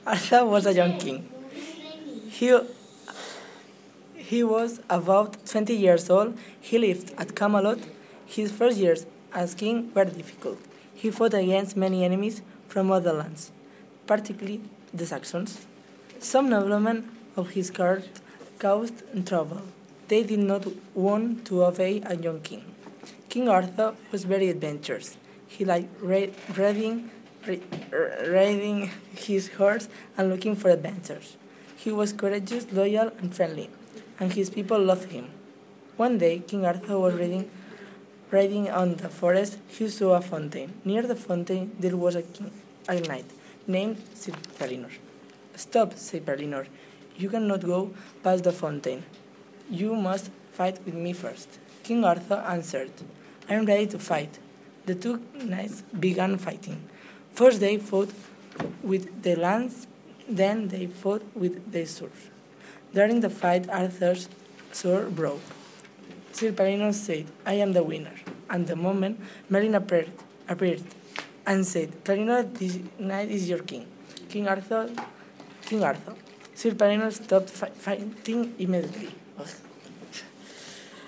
Arthur was a young king. He, he was about 20 years old. He lived at Camelot. His first years as king were difficult. He fought against many enemies from other lands, particularly the Saxons. Some noblemen of his court caused trouble. They did not want to obey a young king. King Arthur was very adventurous. He liked riding his horse and looking for adventures. He was courageous, loyal, and friendly, and his people loved him. One day, King Arthur was riding on the forest. He saw a fountain. Near the fountain, there was a knight named Sir Pellinore. "Stop," said Pellinore. "You cannot go past the fountain. You must fight with me first." King Arthur answered, "I am ready to fight." The two knights began fighting. First they fought with their lances, then they fought with their swords. During the fight, Arthur's sword broke. Sir Pellinore said, "I am the winner." At the moment, Merlin appeared and said, "Pellinore, this knight is your king." King Arthur. Sir Pellinore stopped fighting immediately.